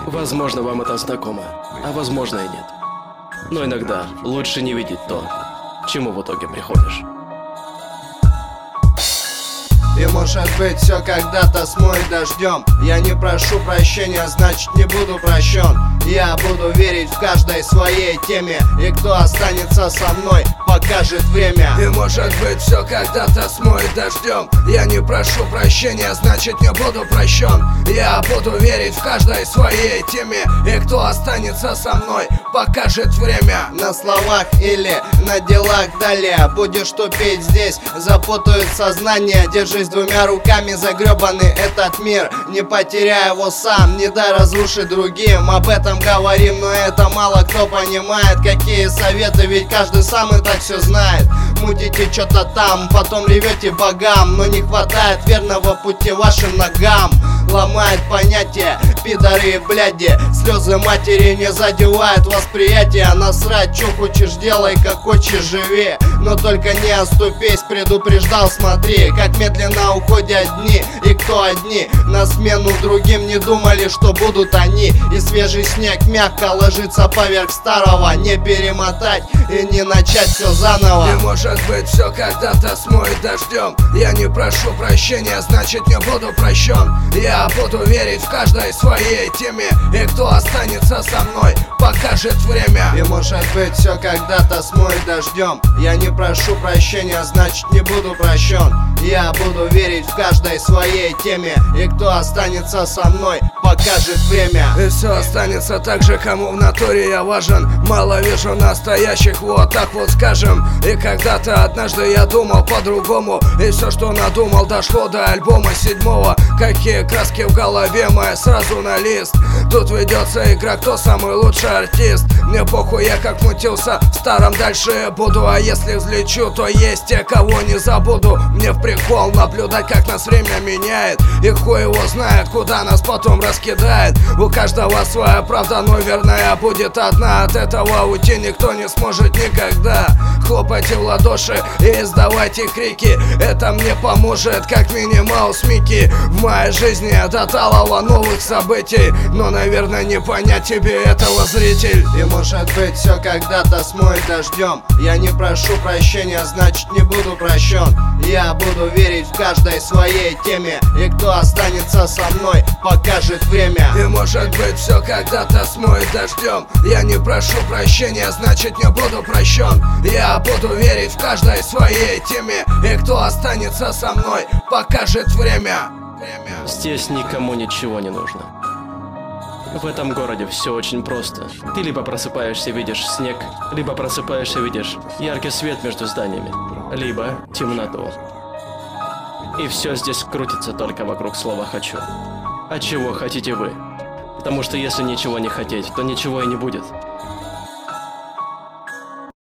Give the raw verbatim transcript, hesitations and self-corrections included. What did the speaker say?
Возможно, вам это знакомо, а возможно и нет. Но иногда лучше не видеть то, к чему в итоге приходишь. И может быть все когда-то смоет дождем. Я не прошу прощения, значит не буду прощен. Я буду верить в каждой своей теме. И кто останется со мной, покажет время. И может быть все когда-то смоет дождем. Я не прошу прощения, значит не буду прощен. Я буду верить в каждой своей теме. И кто останется со мной, покажет время. На словах или на делах далее будешь тупить здесь, запутают сознание. Держись двумя руками за гребаный этот мир. Не потеряй его сам, не дай разрушить другим. Об этом говорим, но это мало кто понимает. Какие советы, ведь каждый сам и так все знает. Мутите что-то там, потом ревете богам, но не хватает верного пути вашим ногам. Ломает понятие, пидоры и бляди. Слезы матери не задевают восприятие. Насрать, что хочешь делай, как хочешь живи. Но только не оступись, предупреждал, смотри, как медленно уходят дни. И кто одни на смену другим не думали, что будут они. И свежий снег мягко ложится поверх старого. Не перемотать и не начать все заново. И может быть все когда-то смоет дождем. Я не прошу прощения, значит не буду прощен. Я буду верить в каждой своей теме. И кто останется со мной, покажет время. И может быть все когда-то смоет дождем. Я не прошу прощения, значит не буду прощен. Я буду верить в каждой своей теме. И кто останется со мной, покажет время. И все останется так же, кому в натуре я важен. Мало вижу настоящих, вот так вот скажем. И когда-то однажды я думал по-другому. И все, что надумал, дошло до альбома седьмого. Какие краски в голове мои, сразу на лист. Тут ведется игра, кто самый лучший артист. Мне похуй, я как мутился в старом, дальше я буду. А если взлечу, то есть те, кого не забуду. Мне в прикол наблюдать, как нас время меняет. И хуй его знает, куда нас потом раскидает. У каждого своя правда, но верная будет одна. От этого уйти никто не сможет никогда. Хлопайте в ладоши и издавайте крики. Это мне поможет, как Минимаус Микки. В моей жизни до талого новых событий. Но, наверное, не понять тебе этого, зритель. И может быть все когда-то смоет дождем. Я не прошу прощения, значит не буду прощен. Я буду верить в каждой своей теме. И кто останется со мной, покажет время. И может быть все когда-то смоет дождем. Я не прошу прощения, значит не буду прощен. Я буду верить в каждой своей теме. И кто останется со мной, покажет время. Время. Здесь никому ничего не нужно. В этом городе все очень просто. Ты либо просыпаешься, видишь снег, либо просыпаешься, видишь яркий свет между зданиями, либо темноту. И все здесь крутится только вокруг слова «хочу». А чего хотите вы? Потому что если ничего не хотеть, то ничего и не будет.